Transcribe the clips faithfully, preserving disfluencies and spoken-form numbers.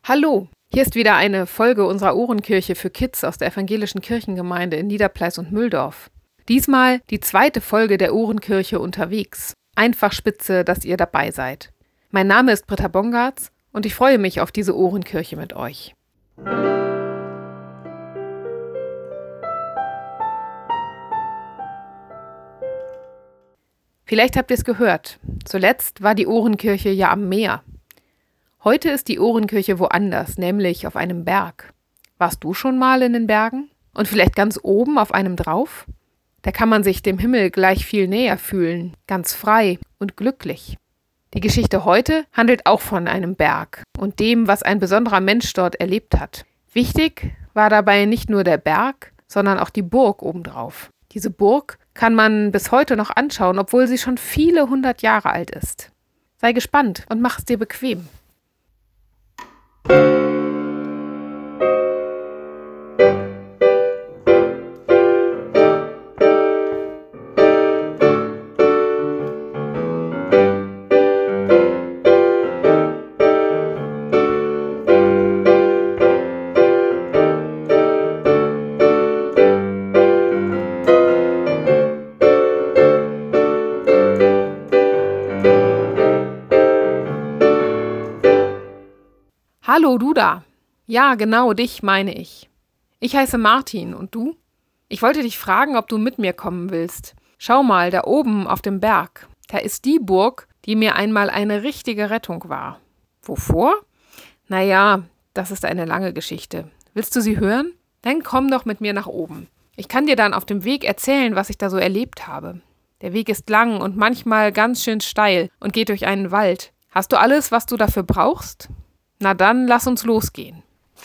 Hallo, hier ist wieder eine Folge unserer Ohrenkirche für Kids aus der evangelischen Kirchengemeinde in Niederpleiß und Mühldorf. Diesmal die zweite Folge der Ohrenkirche unterwegs. Einfach spitze, dass ihr dabei seid. Mein Name ist Britta Bongartz und ich freue mich auf diese Ohrenkirche mit euch. Vielleicht habt ihr es gehört, zuletzt war die Ohrenkirche ja am Meer. Heute ist die Ohrenkirche woanders, nämlich auf einem Berg. Warst du schon mal in den Bergen? Und vielleicht ganz oben auf einem drauf? Da kann man sich dem Himmel gleich viel näher fühlen, ganz frei und glücklich. Die Geschichte heute handelt auch von einem Berg und dem, was ein besonderer Mensch dort erlebt hat. Wichtig war dabei nicht nur der Berg, sondern auch die Burg obendrauf. Diese Burg kann man bis heute noch anschauen, obwohl sie schon viele hundert Jahre alt ist. Sei gespannt und mach es dir bequem. Hallo, du da. Ja, genau, dich meine ich. Ich heiße Martin, und du? Ich wollte dich fragen, ob du mit mir kommen willst. Schau mal, da oben auf dem Berg. Da ist die Burg, die mir einmal eine richtige Rettung war. Wovor? Naja, das ist eine lange Geschichte. Willst du sie hören? Dann komm doch mit mir nach oben. Ich kann dir dann auf dem Weg erzählen, was ich da so erlebt habe. Der Weg ist lang und manchmal ganz schön steil und geht durch einen Wald. Hast du alles, was du dafür brauchst? Na dann, lass uns losgehen.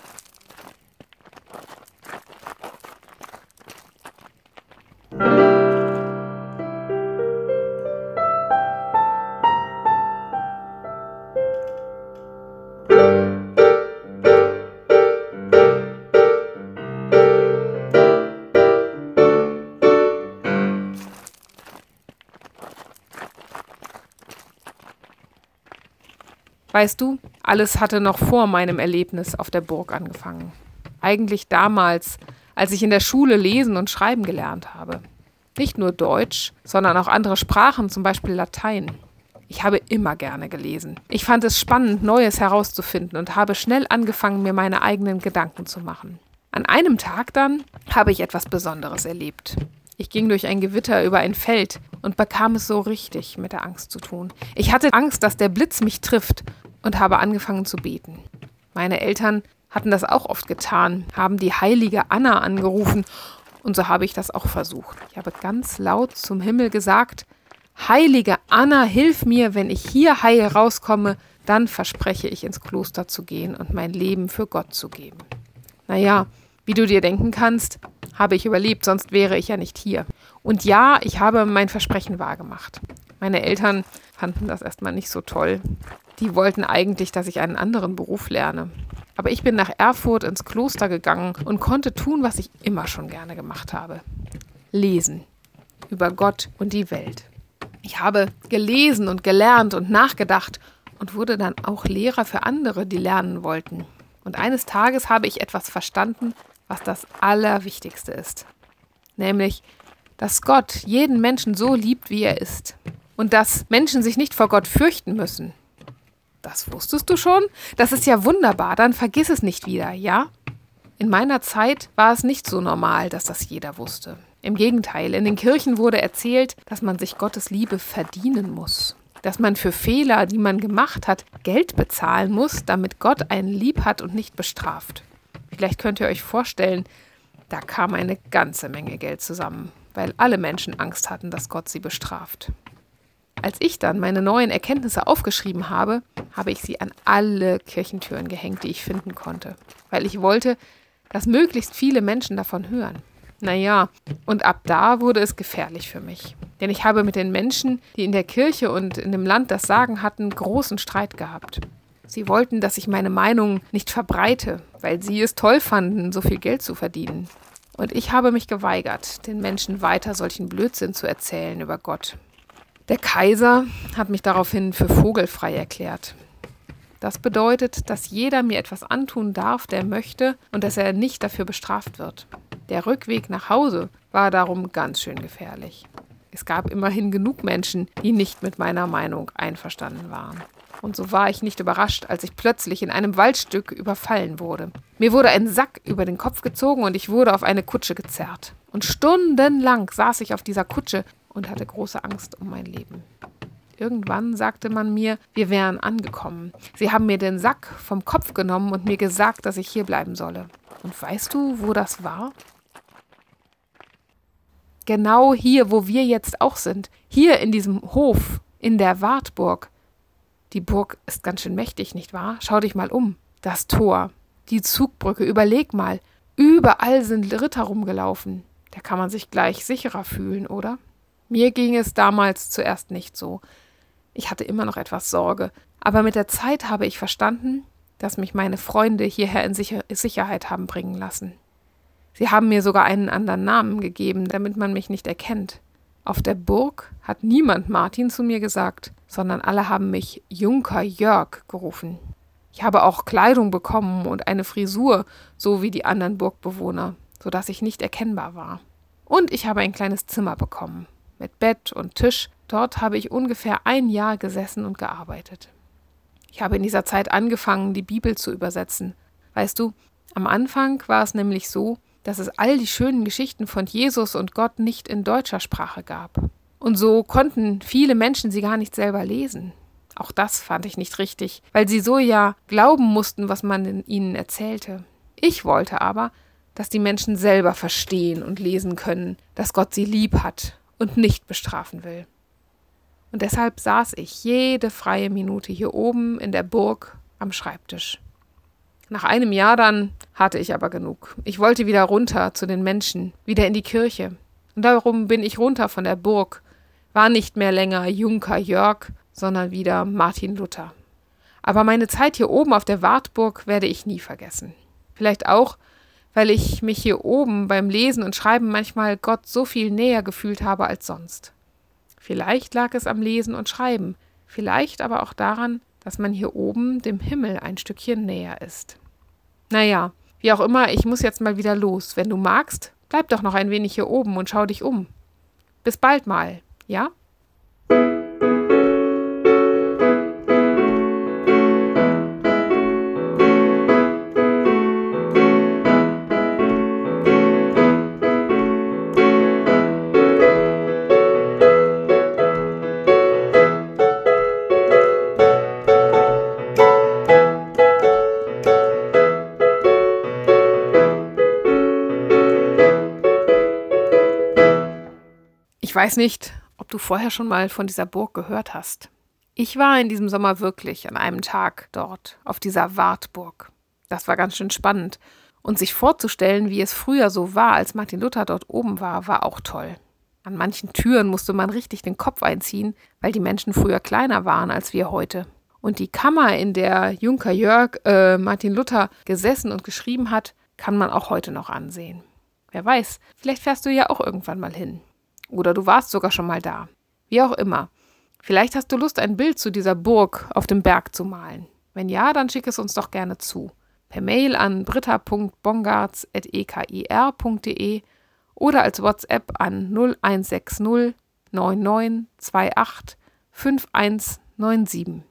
Weißt du, alles hatte noch vor meinem Erlebnis auf der Burg angefangen. Eigentlich damals, als ich in der Schule lesen und schreiben gelernt habe. Nicht nur Deutsch, sondern auch andere Sprachen, zum Beispiel Latein. Ich habe immer gerne gelesen. Ich fand es spannend, Neues herauszufinden und habe schnell angefangen, mir meine eigenen Gedanken zu machen. An einem Tag dann habe ich etwas Besonderes erlebt. Ich ging durch ein Gewitter über ein Feld und bekam es so richtig mit der Angst zu tun. Ich hatte Angst, dass der Blitz mich trifft und habe angefangen zu beten. Meine Eltern hatten das auch oft getan, haben die heilige Anna angerufen und so habe ich das auch versucht. Ich habe ganz laut zum Himmel gesagt: Heilige Anna, hilf mir, wenn ich hier heil rauskomme, dann verspreche ich, ins Kloster zu gehen und mein Leben für Gott zu geben. Naja, wie du dir denken kannst, habe ich überlebt, sonst wäre ich ja nicht hier. Und ja, ich habe mein Versprechen wahrgemacht. Meine Eltern fanden das erstmal nicht so toll. Die wollten eigentlich, dass ich einen anderen Beruf lerne. Aber ich bin nach Erfurt ins Kloster gegangen und konnte tun, was ich immer schon gerne gemacht habe. Lesen. Über Gott und die Welt. Ich habe gelesen und gelernt und nachgedacht und wurde dann auch Lehrer für andere, die lernen wollten. Und eines Tages habe ich etwas verstanden, was das Allerwichtigste ist. Nämlich, dass Gott jeden Menschen so liebt, wie er ist. Und dass Menschen sich nicht vor Gott fürchten müssen. Das wusstest du schon? Das ist ja wunderbar, dann vergiss es nicht wieder, ja? In meiner Zeit war es nicht so normal, dass das jeder wusste. Im Gegenteil, in den Kirchen wurde erzählt, dass man sich Gottes Liebe verdienen muss. Dass man für Fehler, die man gemacht hat, Geld bezahlen muss, damit Gott einen lieb hat und nicht bestraft. Vielleicht könnt ihr euch vorstellen, da kam eine ganze Menge Geld zusammen, weil alle Menschen Angst hatten, dass Gott sie bestraft. Als ich dann meine neuen Erkenntnisse aufgeschrieben habe, habe ich sie an alle Kirchentüren gehängt, die ich finden konnte. Weil ich wollte, dass möglichst viele Menschen davon hören. Naja, und ab da wurde es gefährlich für mich. Denn ich habe mit den Menschen, die in der Kirche und in dem Land das Sagen hatten, großen Streit gehabt. Sie wollten, dass ich meine Meinung nicht verbreite, weil sie es toll fanden, so viel Geld zu verdienen. Und ich habe mich geweigert, den Menschen weiter solchen Blödsinn zu erzählen über Gott. Der Kaiser hat mich daraufhin für vogelfrei erklärt. Das bedeutet, dass jeder mir etwas antun darf, der möchte, und dass er nicht dafür bestraft wird. Der Rückweg nach Hause war darum ganz schön gefährlich. Es gab immerhin genug Menschen, die nicht mit meiner Meinung einverstanden waren. Und so war ich nicht überrascht, als ich plötzlich in einem Waldstück überfallen wurde. Mir wurde ein Sack über den Kopf gezogen und ich wurde auf eine Kutsche gezerrt. Und stundenlang saß ich auf dieser Kutsche und hatte große Angst um mein Leben. Irgendwann sagte man mir, wir wären angekommen. Sie haben mir den Sack vom Kopf genommen und mir gesagt, dass ich hier bleiben solle. Und weißt du, wo das war? Genau hier, wo wir jetzt auch sind. Hier in diesem Hof, in der Wartburg. Die Burg ist ganz schön mächtig, nicht wahr? Schau dich mal um. Das Tor, die Zugbrücke, überleg mal. Überall sind Ritter rumgelaufen. Da kann man sich gleich sicherer fühlen, oder? Mir ging es damals zuerst nicht so. Ich hatte immer noch etwas Sorge. Aber mit der Zeit habe ich verstanden, dass mich meine Freunde hierher in Sicher- Sicherheit haben bringen lassen. Sie haben mir sogar einen anderen Namen gegeben, damit man mich nicht erkennt. Auf der Burg hat niemand Martin zu mir gesagt, sondern alle haben mich Junker Jörg gerufen. Ich habe auch Kleidung bekommen und eine Frisur, so wie die anderen Burgbewohner, sodass ich nicht erkennbar war. Und ich habe ein kleines Zimmer bekommen, mit Bett und Tisch. Dort habe ich ungefähr ein Jahr gesessen und gearbeitet. Ich habe in dieser Zeit angefangen, die Bibel zu übersetzen. Weißt du, am Anfang war es nämlich so, dass es all die schönen Geschichten von Jesus und Gott nicht in deutscher Sprache gab. Und so konnten viele Menschen sie gar nicht selber lesen. Auch das fand ich nicht richtig, weil sie so ja glauben mussten, was man ihnen erzählte. Ich wollte aber, dass die Menschen selber verstehen und lesen können, dass Gott sie lieb hat und nicht bestrafen will. Und deshalb saß ich jede freie Minute hier oben in der Burg am Schreibtisch. Nach einem Jahr dann hatte ich aber genug. Ich wollte wieder runter zu den Menschen, wieder in die Kirche. Und darum bin ich runter von der Burg, war nicht mehr länger Junker Jörg, sondern wieder Martin Luther. Aber meine Zeit hier oben auf der Wartburg werde ich nie vergessen. Vielleicht auch, weil ich mich hier oben beim Lesen und Schreiben manchmal Gott so viel näher gefühlt habe als sonst. Vielleicht lag es am Lesen und Schreiben, vielleicht aber auch daran, dass man hier oben dem Himmel ein Stückchen näher ist. Naja, wie auch immer, ich muss jetzt mal wieder los. Wenn du magst, bleib doch noch ein wenig hier oben und schau dich um. Bis bald mal, ja? Ich weiß nicht, ob du vorher schon mal von dieser Burg gehört hast. Ich war in diesem Sommer wirklich an einem Tag dort, auf dieser Wartburg. Das war ganz schön spannend. Und sich vorzustellen, wie es früher so war, als Martin Luther dort oben war, war auch toll. An manchen Türen musste man richtig den Kopf einziehen, weil die Menschen früher kleiner waren als wir heute. Und die Kammer, in der Junker Jörg äh, Martin Luther gesessen und geschrieben hat, kann man auch heute noch ansehen. Wer weiß, vielleicht fährst du ja auch irgendwann mal hin. Oder du warst sogar schon mal da. Wie auch immer. Vielleicht hast du Lust, ein Bild zu dieser Burg auf dem Berg zu malen. Wenn ja, dann schick es uns doch gerne zu. Per Mail an britta punkt bongartz at e k i r punkt d e oder als WhatsApp an null eins sechs null neun neun zwei acht fünf eins neun sieben.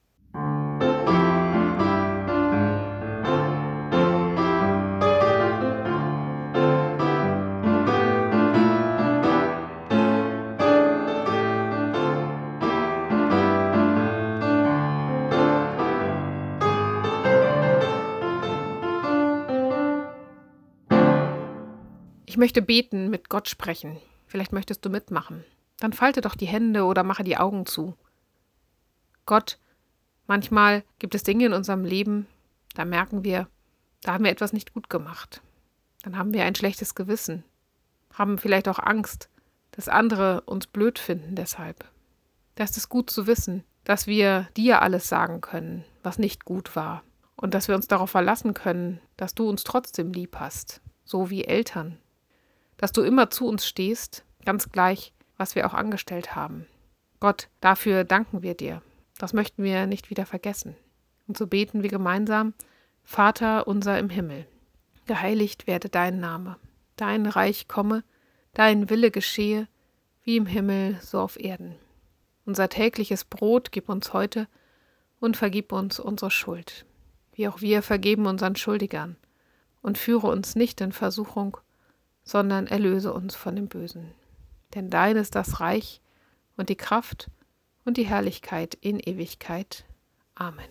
Ich möchte beten, mit Gott sprechen. Vielleicht möchtest du mitmachen. Dann falte doch die Hände oder mache die Augen zu. Gott, manchmal gibt es Dinge in unserem Leben, da merken wir, da haben wir etwas nicht gut gemacht. Dann haben wir ein schlechtes Gewissen, haben vielleicht auch Angst, dass andere uns blöd finden deshalb. Da ist es gut zu wissen, dass wir dir alles sagen können, was nicht gut war. Und dass wir uns darauf verlassen können, dass du uns trotzdem lieb hast, so wie Eltern. Dass du immer zu uns stehst, ganz gleich, was wir auch angestellt haben. Gott, dafür danken wir dir. Das möchten wir nicht wieder vergessen. Und so beten wir gemeinsam: Vater unser im Himmel, geheiligt werde dein Name, dein Reich komme, dein Wille geschehe, wie im Himmel, so auf Erden. Unser tägliches Brot gib uns heute und vergib uns unsere Schuld, wie auch wir vergeben unseren Schuldigern. Und führe uns nicht in Versuchung, sondern erlöse uns von dem Bösen. Denn dein ist das Reich und die Kraft und die Herrlichkeit in Ewigkeit. Amen.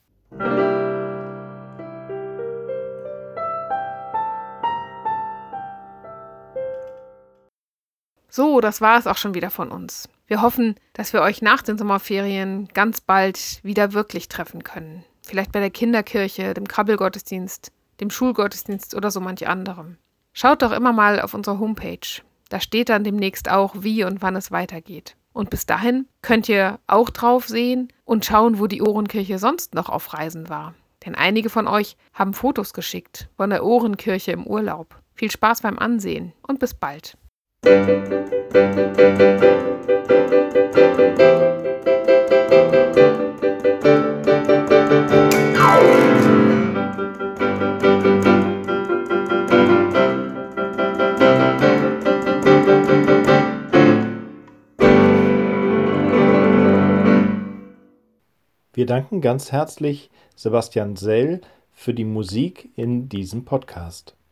So, das war es auch schon wieder von uns. Wir hoffen, dass wir euch nach den Sommerferien ganz bald wieder wirklich treffen können. Vielleicht bei der Kinderkirche, dem Krabbelgottesdienst, dem Schulgottesdienst oder so manch anderem. Schaut doch immer mal auf unsere Homepage. Da steht dann demnächst auch, wie und wann es weitergeht. Und bis dahin könnt ihr auch drauf sehen und schauen, wo die Ohrenkirche sonst noch auf Reisen war. Denn einige von euch haben Fotos geschickt von der Ohrenkirche im Urlaub. Viel Spaß beim Ansehen und bis bald. Wir danken ganz herzlich Sebastian Sell für die Musik in diesem Podcast.